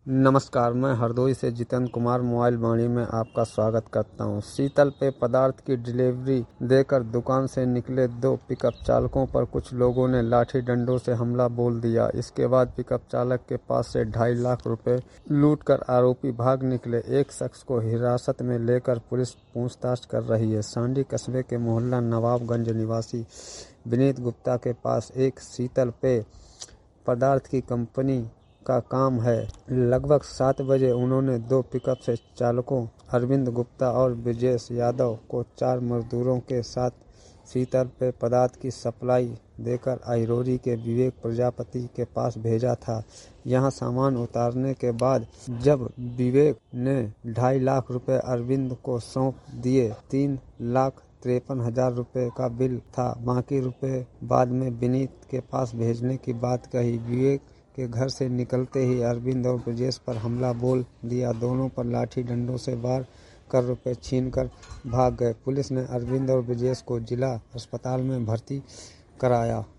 नमस्कार, मैं हरदोई से जितेंद्र कुमार मोबाइल वाणी में आपका स्वागत करता हूं। शीतल पेय पदार्थ की डिलीवरी देकर दुकान से निकले दो पिकअप चालकों पर कुछ लोगों ने लाठी डंडों से हमला बोल दिया। इसके बाद पिकअप चालक के पास से 2.5 लाख रुपए लूटकर आरोपी भाग निकले। एक शख्स को हिरासत में लेकर पुलिस पूछताछ कर रही है। सांडी कस्बे के मोहल्ला नवाबगंज निवासी विनीत गुप्ता के पास एक शीतल पेय पदार्थ की कंपनी का काम है। लगभग 7 बजे उन्होंने दो पिकअप से चालकों अरविंद गुप्ता और ब्रजेश यादव को 4 मजदूरों के साथ शीतल पेय पदार्थ की सप्लाई देकर अहिरोरी के विवेक प्रजापति के पास भेजा था। यहां सामान उतारने के बाद जब विवेक ने 2.5 लाख रुपए अरविंद को सौंप दिए, 3,53,000 रुपए का बिल था। बाकी रुपए बाद में विनीत के पास भेजने की बात कही। विवेक के घर से निकलते ही अरविंद और ब्रजेश पर हमला बोल दिया। दोनों पर लाठी डंडों से वार कर रुपए छीनकर भाग गए। पुलिस ने अरविंद और ब्रजेश को जिला अस्पताल में भर्ती कराया।